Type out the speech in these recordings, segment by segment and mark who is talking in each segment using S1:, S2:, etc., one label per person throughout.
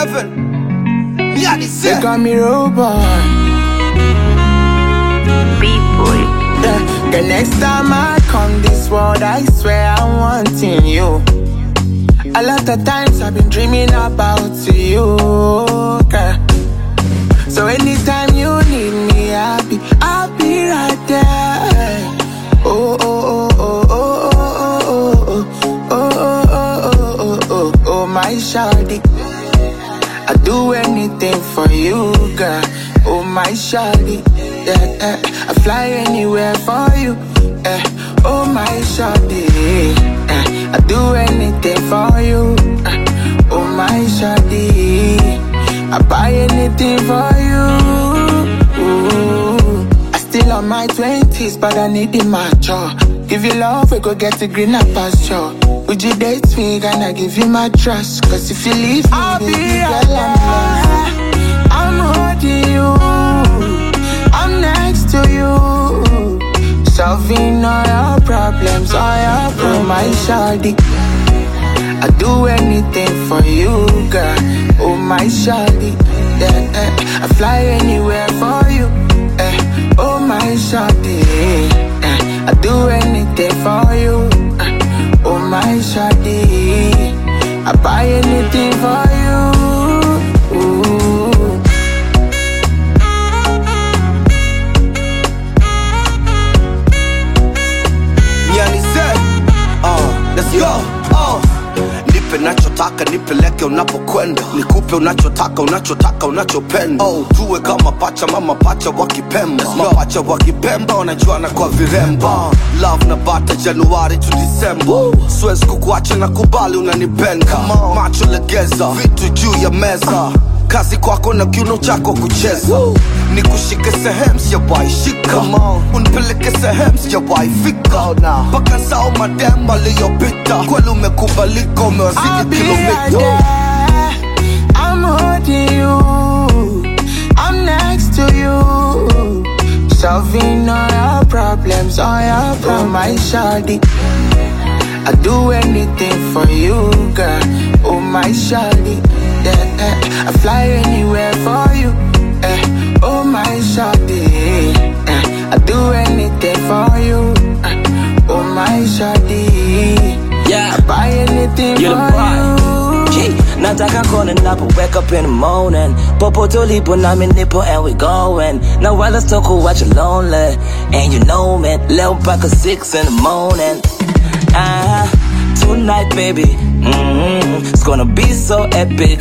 S1: heaven. Yeah,
S2: they call me robot.
S3: B-boy.
S2: Yeah. The next time I come this world, I swear I'm wanting you. A lot of times I've been dreaming about you, girl. So anytime you need me, I'll be right there. Oh, oh, oh, oh, oh, oh, oh, oh, oh, oh, oh, oh, my shawty. I do anything for you, girl. Oh, my shawty. Yeah, I fly anywhere for you. Oh, my shawty. I do anything for you. Oh, my shawty. I buy anything for you. Ooh. I still on my 20s, but I need the mature. Give you love, we go get a greener pasture. Would you date me, gonna give you my trust? Cause if you leave me, I'll be girl, I'm holding you. I'm next to you. Solving all your problems, all your problems. Oh, my shawty. I do anything for you, girl. Oh, my shawty. Yeah, I fly anywhere for you. Oh, my shawty. I do anything for you. Oh, my shawty. I buy anything for you. Ooh.
S1: Let's go. Nipe nachotaka, nipeleke unapokwenda. Nikupe unachotaka, unachopenda. Tuwe kama pacha, mama pacha wakipemba. Mapacha wakipemba, wanajuana kwa viremba. Love na bata Januari to December. Siwezi kukuacha na kubali unanipenda. Macho legeza, vitu juu ya meza. Kazi kwako na kiuno chako kucheza. Nikushike sehemu sijawahi shika. Unipeleke sehemu sijawahi fika. Paka sao madem aliyopita. Kweli umekubalika, umewazidi kilomita.
S2: I'm holding you. I'm next to you. Solving all your problems, all your problems. Oh, my shawty. I do anything for you, girl. Oh, my shawty. Yeah, I fly anywhere for you. Oh, my shawty. I do anything for you. Oh, my shawty.
S4: Yeah,
S2: I buy anything for you.
S4: Nataka kona napo wake up in the morning. Popo tulipo na mi nipo and we going. Now while let's talk watch you lonely. And you know me, leo mpaka 6 in the morning. Tonight baby, it's gonna be so epic.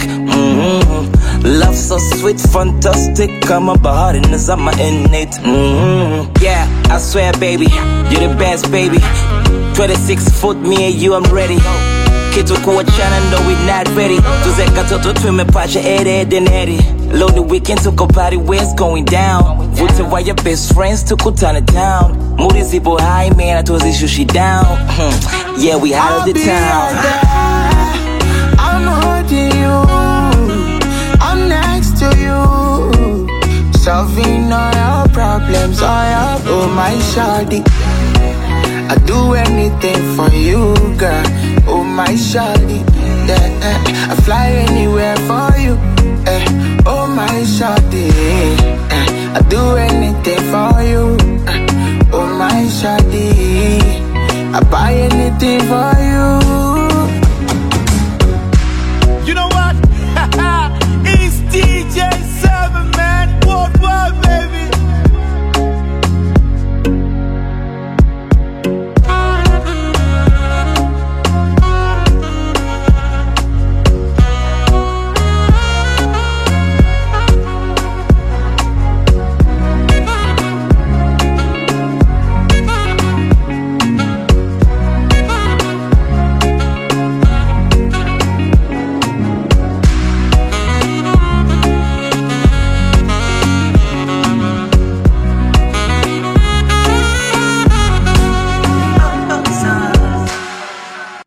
S4: Love so sweet, fantastic. Kama bahari nazama in it. Yeah, I swear baby, you're the best baby. 26 foot, me and you, I'm ready. Kitu kuachana no we not ready. Tuzeka toto tumepacha ede and Eddie. Loaded weekend tuko party, where's going down? Vote why your best friends tukutana down. Moody zipo high man, I told you she down. Yeah, we out of the town.
S2: I'm holding you. I'm next to you. Solving all your problems, all your problems. Oh, my shawty. I do anything for you, girl. Oh, my shawty. Yeah, I fly anywhere for you. Oh, my shawty. I do anything for you. Oh, my shawty. I buy anything for